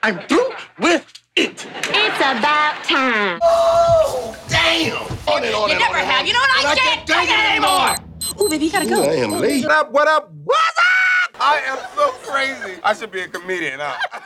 I'm through with it. It's about time. Oh, damn. On and on You and never on and have. on. You know what? I can't take it anymore. Ooh, baby, you gotta go. I am late. What up? What's up? I am so crazy. I should be a comedian, huh?